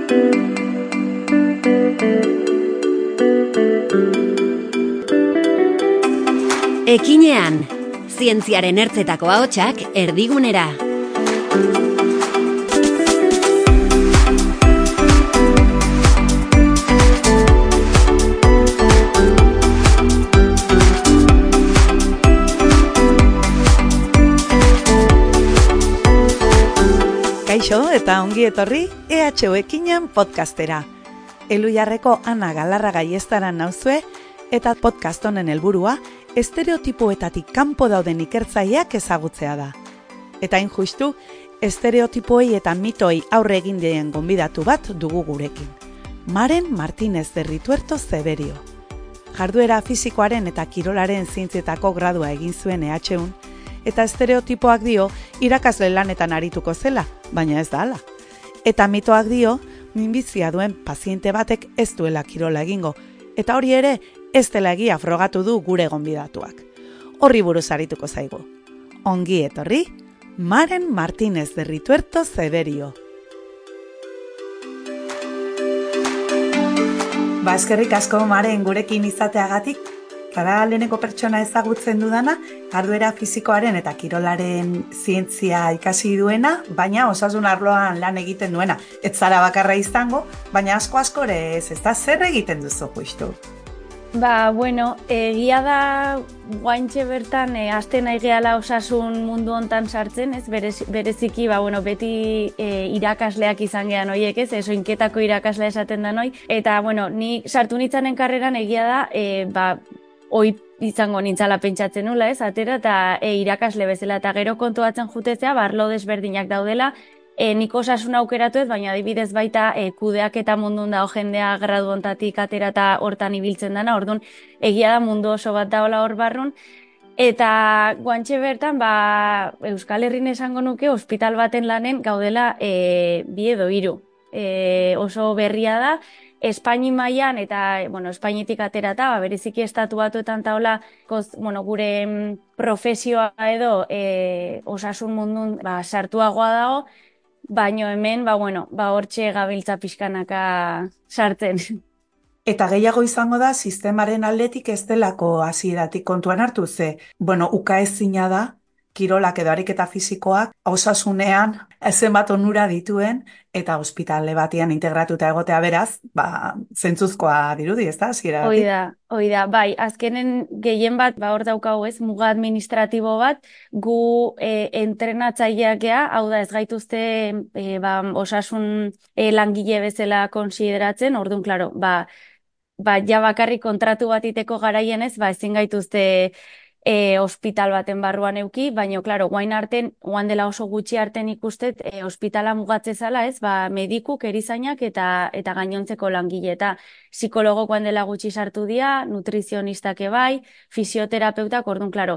Ekinean, zientziaren ertzetako ahotsak erdigunera. Kaixo eta ongi etorri EHO Ekinean podcastera. Elujarreko Ana Galarraga Aiestaran nauzue eta podcast honen helburua estereotipoetatik kanpo dauden ikertzaileak ezagutzea da. Eta hain justu, estereotipoei eta mitoi aurre egin dien gonbidatu bat dugu gurekin. Maren Martínez de Rituerto Zeberio. Jarduera fisikoaren eta kirolaren zientzietako gradua egin zuen EHUn, eta estereotipoak dio irakasle lanetan arituko zela, baina ez da hala. Eta mitoak dio, minbizia duen paziente batek ez duela kirola egingo, eta hori ere ez dela egia frogatu du gure gonbidatuak. Horri buruz arituko zaigu. Ongi etorri, Maren Martínez de Rituerto Zeberio. Eskerrik asko Maren gurekin izateagatik. Zara leheneko pertsona ezagutzen dudana, jarduera fisikoaren eta kirolaren zientzia ikasi duena, baina osasun arloan lan egiten duena. Ez zara bakarra izango, baina askore ez da zer egiten duzu justu. Egia da guaintxe bertan hasten nahi gehala osasun mundu hontan sartzen, ez bereziki beti irakasleak izan gehan horiek, ez oinketako irakaslea esaten da noi, eta ni sartu nitzanen karreran egia da hoi izango nintzala pentsatzen nula, ez, atera, eta irakasle bezala, eta gero kontuatzen jutezea, arlo desberdinak daudela, nik osasun aukeratu ez, baina adibidez baita kudeak eta mundun dago jendea gradu hontatik atera eta hortan ibiltzen dana, orduan egia da mundu oso bat daola hor barrun, eta guantxe bertan, Euskal Herrin esango nuke, ospital baten lanen gaudela 2 edo 3. Oso berria da, Espaini mailan eta Espainitik aterata, bereziki estatu batuetan taola gure profesioa edo osasun mundun sartuagoa dago, baino hemen hortxe gabiltza pixkanaka sartzen. Eta gehiago izango da sistemaren aldetik ez delako hasieratik kontuan hartu ze. Ukaezina da kirolak edo ariketa fisikoak osasunean zenbat onura dituen eta ospitale batean integratuta egotea beraz, zentzuzkoa dirudi, ez da, hasieratik? Hoi da, bai, azkenen gehien bat, hor daukagu ez, muga administratibo bat, gu entrenatzaileak gea, hau da ez gaituzte osasun langile bezala konsideratzen, orduan, klaro, ja bakarrik kontratu bat iteko garaien ez, ezin gaituzte ospital baten barruan euki, baina, klaro, guain dela oso gutxi arten ikustet, ospitala mugatze zala ez, medikuk, erizainak eta gainontzeko langile, eta psikologo guain dela gutxi sartu dira, nutrizionistak ebai, fisioterapeutak, orduan, klaro,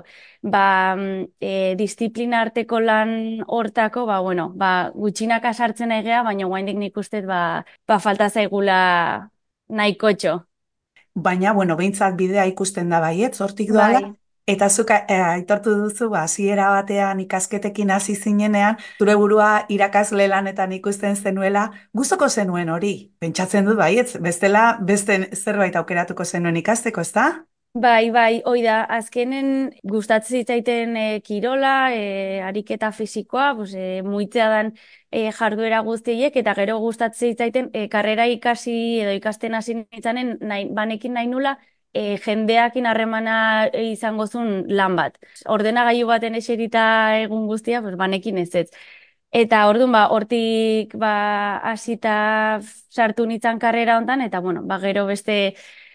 disiplina arteko lan hortako, gutxinaka sartzen egea, baina guaindik nik ustet, falta zaigula nahikotxo. Baina, behintzat bidea ikusten da baiet, hortik doala, eta zuk aitortu duzu, hasiera batean ikasketekin hasi zinenean, zure burua irakasle lanetan ikusten zenuela, gustoko zenuen hori, pentsatzen dut baiet, bestela beste zerbait aukeratuko zenuen ikasteko, ezta? Bai, hoi da, azkenen gustatzen zitzaiten kirola, ariketa fisikoa, muitzea dan jarduera guztiek, eta gero gustatzen zitzaiten karrera ikasi edo ikasten hasi nitzanen, banekin nahi nula, jendeakin harremana izango zuen lan bat. Ordenagailu baten eserita egun guztia, banekin ez ez. Eta orduan, hortik hasita sartu nitzan karrera hontan, eta gero beste,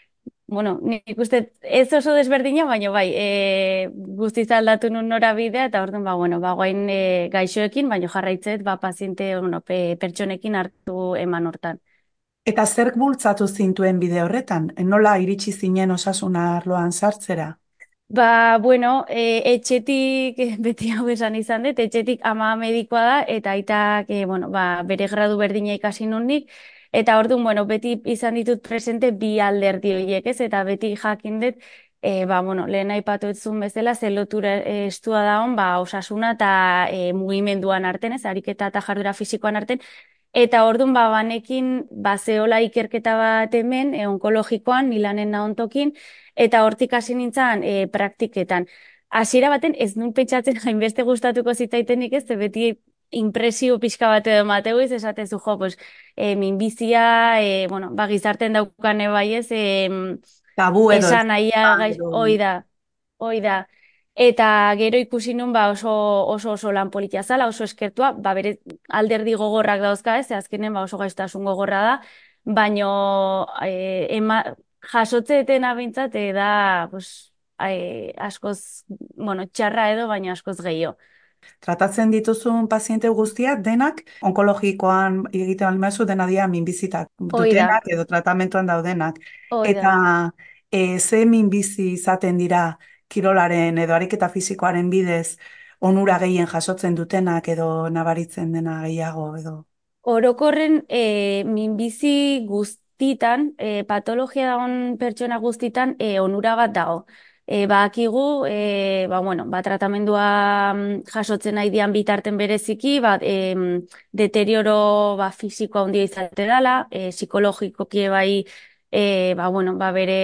nik uste ez oso desberdina, baina guztiz aldatu nun norabidea, eta orduan, guain gaixoekin, baina jarraitzet, paziente, pertsonekin hartu eman hortan. Eta zerk bultzatu zintuen bide horretan? Nola iritsi zinen osasun arloan sartzera? Etxetik, beti hau esan izan dut, etxetik ama medikoa da, eta aitak, bere gradu berdina ikasi nundik, eta orduan, beti izan ditut presente bi alderdi horiek, ez? Eta beti jakin dut, lehen aipatu etzun bezala, zelotura estua daun, osasuna eta mugimenduan arten, ez? Ariketa eta jarduera fisikoan arten, Eta orduan banekin zeola ikerketa bat hemen, onkologikoan, Milanen nahontokin, eta hortik hasi nintzen praktiketan. Hasiera baten ez nun pentsatzen hainbeste gustatuko zitzaitenik ez, ze beti impresio pixka bat edo mateu ez, esatezu jo, pues, minbizia, bueno, gizarten daukane bai ez, Tabu edo ez. esan nahia hoi da. Eta gero ikusi nun oso lan politia zala, oso eskertua, bere alderdi gogorrak dauzka ez, ze azkenen oso gaiztasun gogorra da, baino jasotzeetena bintzat da pues, askoz, bueno, txarra edo, baino askoz gehiago. Tratatzen dituzun paziente guztiak denak onkologikoan egiten almazu dena dira minbizitak Hoi da, dutenak edo tratamentuan daudenak. hoi da. Eta ze minbizi izaten dira kirolaren edo ariketa fisikoaren bidez onura gehien jasotzen dutenak edo nabaritzen dena gehiago edo. Orokorren minbizi guztitan, patologia dagoen pertsona guztitan onura bat dago. Badakigu, bueno, tratamendua jasotzen nahi dian bitarten bereziki, deterioro fisikoa handia izate dela, psikologikoki bai, bueno,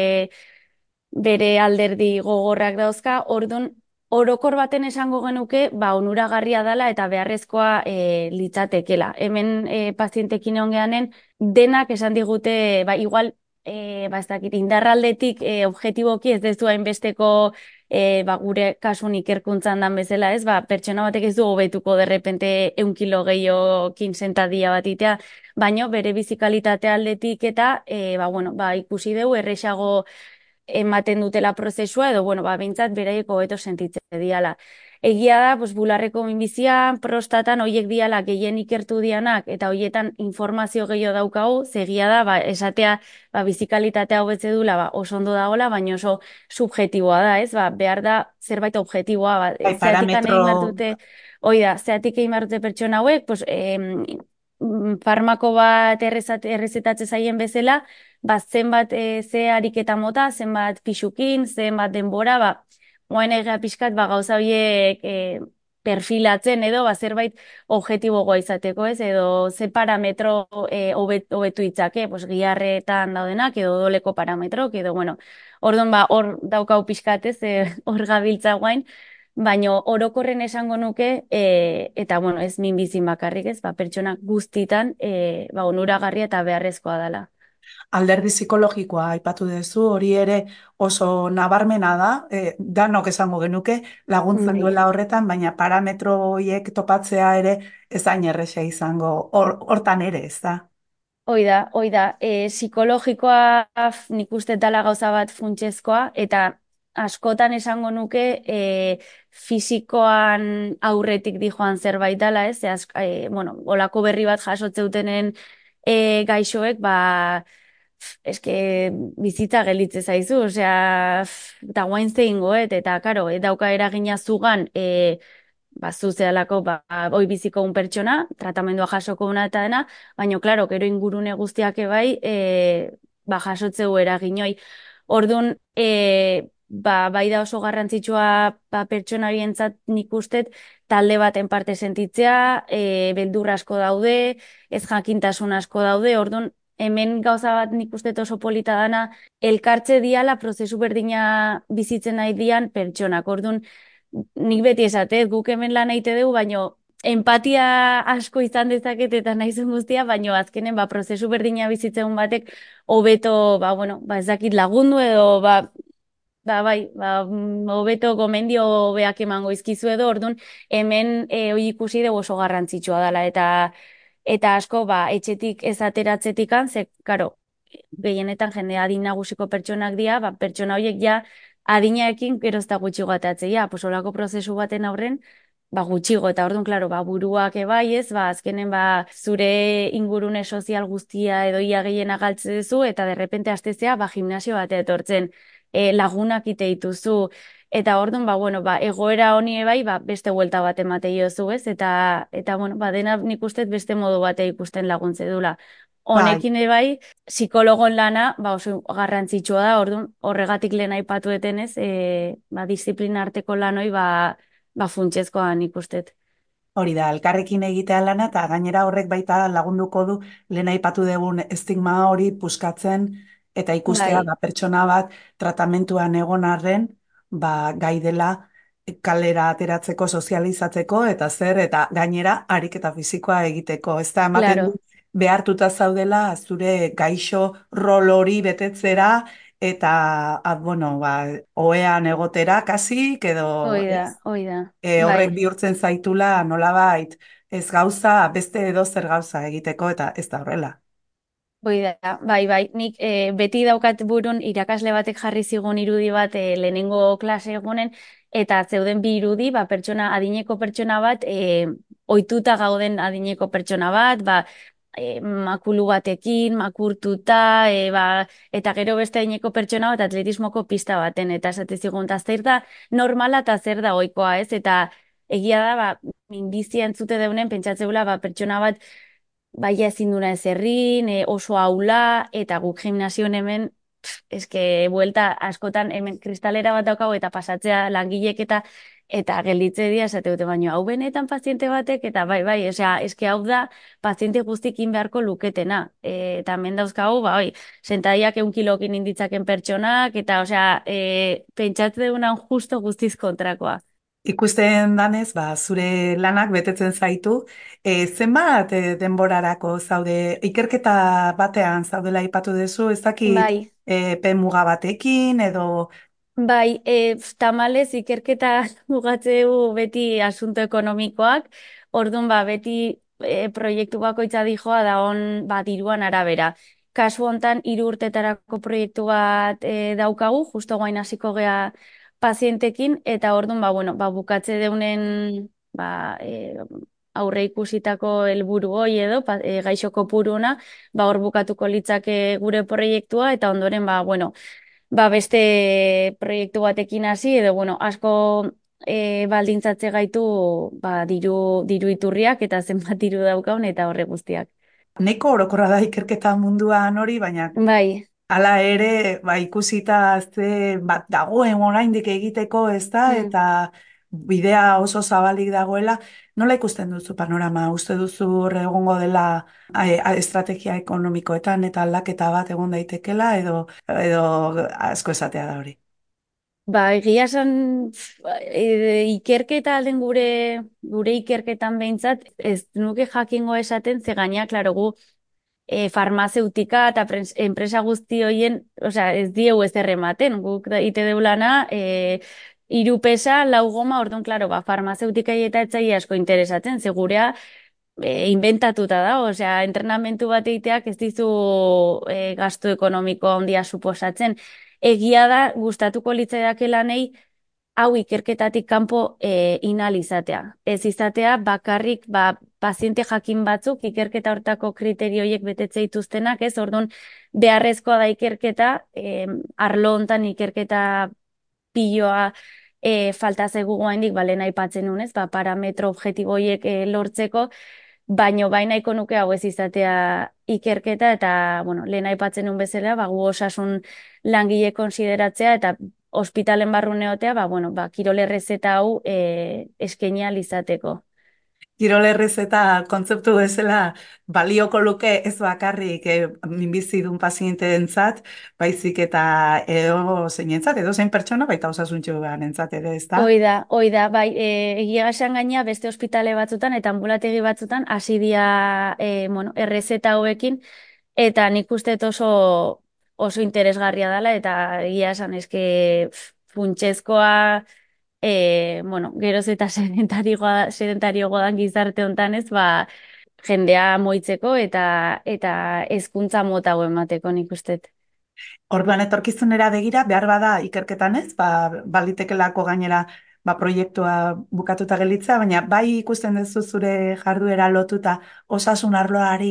bere alderdi gogorrak dauzka, orduan orokor baten esango genuke, onuragarria dela eta beharrezkoa litzatekela. Hemen pazientekin egon gehanen, denak esan digute, igual, ez dakit, indarraldetik objetiboki ez dezu hainbesteko gure kasun ikerkuntzan dan bezala, ez? Pertsona batek ez du hobetuko derrepente 1 kilo gehiokin sentadia bat itea, baino bere bizikalitatea aldetik eta, bueno, ikusi dugu erresago ematen dutela prozesua, edo, bueno, behintzat beraieko hobeto sentitzen diala. Egia da, pues, bularreko minbizia, prostatan, hoiek diala gehien ikertu dianak, eta hoietan informazio gehiago daukagu, zegia da, esatea, bizikalitatea hobetze dula, oso ondo dagoela, baina oso subjetiboa da, ez? Behar da, zerbait objetiboa, Bai, zeatik egin behar parametro. dute, hoi da, zeatik egin behar dute pertsona hauek, pues, farmako bat errezetatze zaien bezala, zenbat ze ariketa mota, zenbat pixukin, zenbat denbora, moen egia pixkat, gauza horiek perfilatzen edo, zerbait objetibogoa izateko, ez, edo ze parametro hobetu itzake, pues, giharretan daudenak, edo doleko parametrok, edo, bueno, orduan hor daukau pixkat, ez, hor gabiltza guain, baino orokorren esango nuke, eta, bueno, ez minbizin bakarrik, ez, pertsonak guztitan, onuragarria eta beharrezkoa dela. Alderdi psikologikoa aipatu duzu, hori ere oso nabarmena da, danok esango genuke laguntzen Bai. duela horretan, baina parametro horiek topatzea ere ez hain erresa izango, hortan ere, ez da? Hoi da, psikologikoa nik uste dela gauza bat funtsezkoa, eta askotan esango nuke fisikoan aurretik dijoan zerbait dela, ez? Bueno, olako berri bat jasotzeutenen gaixoek, eske bizitza gelitze zaizu, osea, eta guain zehingoet, eta karo, dauka eragina zugan, zu zehalako, oi biziko un pertsona, tratamendua jasoko una eta dena, baina, klaro, gero ingurune guztiak ebai, jasotzeu eraginoi. Orduan, bai da oso garrantzitsua pertsona horientzat nik ustet, talde baten parte sentitzea, beldur asko daude, ez jakintasun asko daude, orduan, hemen gauza bat nik uste oso polita dana, elkartze diala prozesu berdina bizitzen nahi dian pertsonak. Orduan, nik beti esate, guk hemen lan egite dugu, baino empatia asko izan dezaket eta naizen guztia, baino azkenen prozesu berdina bizitzen batek hobeto, bueno, ez dakit lagundu edo, hobeto gomendio hobeak emango izkizu edo, orduan hemen hoi ikusi dugu oso garrantzitsua dela, eta asko, etxetik ez ateratzetikan, ze, karo, gehienetan jende adin nagusiko pertsonak dira, pertsona horiek ja adinaekin gero ez da gutxigo atatzea, pues olako prozesu baten aurren, gutxigo, eta orduan, klaro, buruak ebai ez, azkenen zure ingurune sozial guztia edo ia gehiena galtze duzu, eta derrepente astezea, gimnasio batea etortzen, lagunak ite dituzu, eta orduan, bueno, egoera honi ebai, beste huelta bat emate jozu, ez, eta bueno, dena nik ustez beste modu batea ikusten laguntze dula. Bai. Honekin ebai, psikologon lana, oso garrantzitsua da, orduan, horregatik lehen aipatu etenez, disiplina arteko lanoi, funtsezkoa nik ustet. Hori da, elkarrekin egitea lana, eta gainera horrek baita lagunduko du lehen aipatu dugun estigma hori puskatzen eta ikustea Bai, pertsona bat tratamentuan egon arren, gai dela kalera ateratzeko, sozializatzeko, eta zer, eta gainera ariketa fisikoa egiteko. Ez da, ematen du claro, behartuta zaudela zure gaixo rol hori betetzera, eta, bueno, ohean egotera, kasik, edo, hoi da, horrek bai. bihurtzen zaitula nolabait ez gauza, beste edozer gauza egiteko, eta ez da horrela. Hoi da, bai, nik beti daukat burun irakasle batek jarri zigun irudi bat lehenengo klase egunen, eta zeuden bi irudi, pertsona, adineko pertsona bat, ohituta gauden adineko pertsona bat, makulu batekin, makurtuta, eta gero beste adineko pertsona bat atletismoko pista baten, eta esate zigun, eta zer da normala eta zer da ohikoa, ez? Eta egia da, minbizia entzute deunen, pentsatzeula, pertsona bat, baia ezin duna ez errin, oso aula, eta guk gimnasion hemen, eske, buelta askotan hemen kristalera bat daukagu eta pasatzea langilek eta gelditze dira esate dute, baino hau benetan paziente batek, eta bai, osea, eske hau da paziente guztikin beharko luketena. Eta hemen dauzkagu, bai, sentadiak 1 kilokin inditzaken pertsonak, eta osea, pentsatze deunan justo guztiz kontrakoa. Ikusten danez, zure lanak betetzen zaitu, zenbat denborarako zaude, ikerketa batean zaudela aipatu duzu, ez dakit Bai. epe muga batekin, edo Bai, tamalez ikerketa mugatzeu beti asunto ekonomikoak, orduan beti proiektu bakoitza dijoa da on diruan arabera. Kasu hontan 3 urtetarako proiektu bat daukagu, justo guain hasiko gea pazientekin, eta orduan bueno, bukatze deunen aurre ikusitako helburu hoi edo, gaixo kopuruna, hor bukatuko litzake gure proiektua, eta ondoren bueno, beste proiektu batekin hasi, edo, bueno, asko baldintzatze gaitu, diru iturriak eta zenbat diru daukaun eta horre guztiak. neko orokorra da ikerketa munduan hori, baina Bai, hala ere, ikusita ze bat dagoen oraindik egiteko, ez da, hmm. eta bidea oso zabalik dagoela, nola ikusten duzu panorama? Uste duzu hor egongo dela estrategia ekonomikoetan eta aldaketa bat egon daitekela, edo asko esatea da hori? Egia esan ikerketa alden gure ikerketan behintzat, ez nuke jakingo esaten, ze gaina, klaro, gu farmazeutika eta enpresa guzti hoien, osea, ez dieu ez errematen, guk ite deulana, 3 pesa, 4 goma, orduan, klaro, farmazeutikai eta etzaile asko interesatzen, segurea inventatuta da, osea, entrenamentu bat egiteak ez dizu gastu ekonomiko handia suposatzen. Egia da, gustatuko litzaiake lanei, hau ikerketatik kanpo inalizatea. Ez izatea bakarrik paziente jakin batzuk ikerketa hortako kriterioiek betetze dituztenak, ez? Orduan beharrezkoa da ikerketa, arlo hontan ikerketa piloa falta zaigu oraindik lehen aipatzen nuen, ez? Parametro objektiboiek lortzeko, baino bai nahiko nuke hau ez izatea ikerketa eta, bueno, lehen aipatzen nuen bezala, gu osasun langile konsideratzea eta ospitalen barrun egotea, bueno, kirol errezeta hau eskaini ahal izateko. Kirol errezeta kontzeptu bezala balioko luke ez bakarrik minbizidun pazienteentzat, baizik eta edo zeinentzat, edo zein pertsona, baita osasuntxu entzat ere, ez da? Hoi da, bai, egia esan gaina beste ospitale batzutan eta ambulategi batzutan hasi dira bueno, errezeta hauekin, eta nik uste dut oso interesgarria dela, eta egia esan eske funtsezkoa, bueno, geroz eta sedentarioa dan gizarte hontan ez, jendea moitzeko eta hezkuntza mota hau emateko nik uste dut. Orduan etorkizunera begira, behar bada ikerketan ez, balitekelako gainera proiektua bukatuta gelitza, baina bai ikusten duzu zure jarduera lotuta osasun arloari.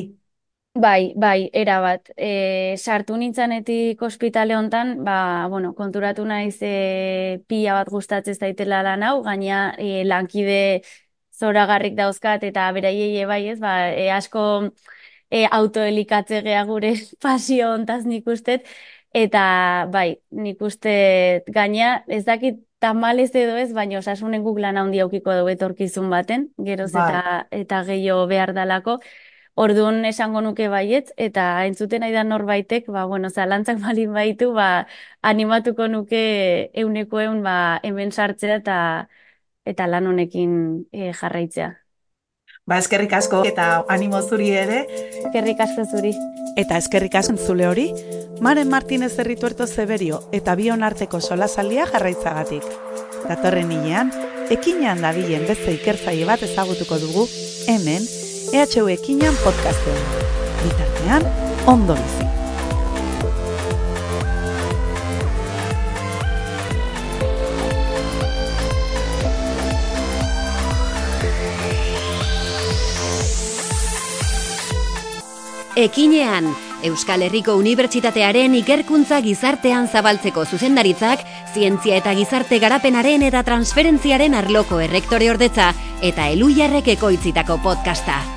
Erabat. Sartu nintzanetik ospitale hontan, bueno, konturatu naiz pila bat gustatzen zaitela lan hau, gaina lankide zoragarrik dauzkat eta beraiei bai ez, asko autoelikatze gea gure pasio hontaz nik ustet, Eta bai, nik uste gaina, ez dakit tamalez edo ez, baina osasunen guk lan handi aukiko dugu etorkizun baten, geroz eta gehiago behar dalako. Orduan esango nuke baietz, eta entzuten aidan norbaitek, zalantzak balin baitu, animatuko nuke euneko hemen sartzea eta lan honekin jarraitzea. Eskerrik asko eta animo zuri ere. Eskerrik asko zuri. Eta eskerrik asko zule hori, Maren Martinez Errituerto Zeberio eta bion arteko solasaldia jarraitzagatik. Datorren hilean, ekinean dabilen beste ikertzaile bat ezagutuko dugu, hemen, EHU Ekinean podcastean. Bitartean, ondo bizi. Ekinean, Euskal Herriko Unibertsitatearen ikerkuntza gizartean zabaltzeko zuzendaritzak, zientzia eta gizarte garapenaren eta transferentziaren arloko errektore ordetza eta Elhuyarrek ekoitzitako podcasta.